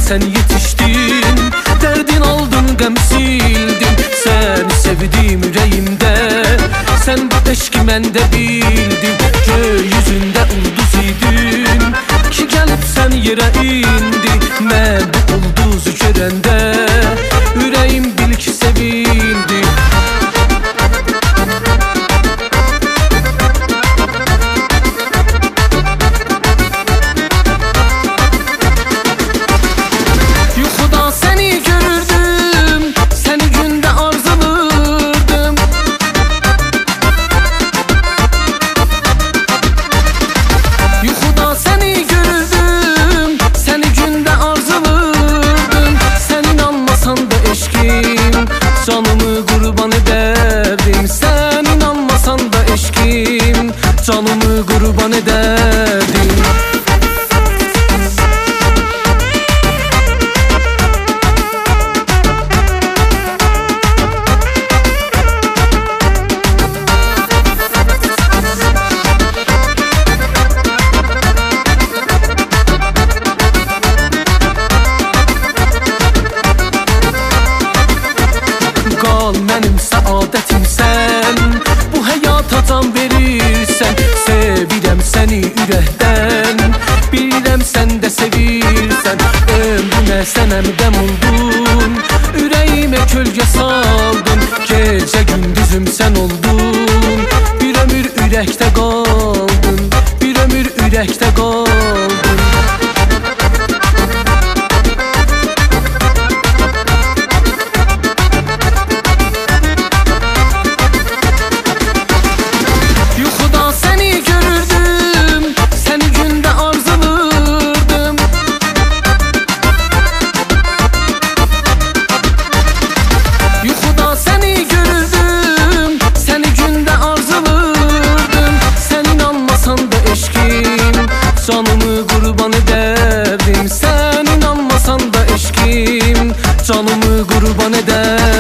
sen yetiştin, derdin aldın gəm sildin. Səni sevdim ürəyimdə, sən bu eşki məndə bildin. Gökyüzündə ulduz idin ki gəlib sən yerə indi. Mən bu ulduzu görəndə ürəyim bil ki sevindi. Yuxuda səni görürdüm, səni gündə arzulurdum. Yuxuda səni görürdüm, səni gündə arzulurdum. Sən inanmasan da eşkim, canımı qurban edərdim. Sən inanmasan da eşkim, canımı qurban edərdim. Qal mənim səadətimsən, bu həyata can verirsən. Sevirəm səni ürəkdən, bilirəm sən də sevirsən. Ömrümə sənəm qəm oldun, ürəyimə kölgə saldın. Gecə gündüzüm sən oldun, bir ömür ürəkdə qaldın, bir ömür ürəkdə qaldın. Yuxuda səni görürdüm, səni gündə arzulurdum. Yuxuda səni görürdüm, səni gündə arzulurdum. Sən inanmasan da eşkim, canımı qurban edərdim. Sən inanmasan da eşkim, canımı qurban edərdim.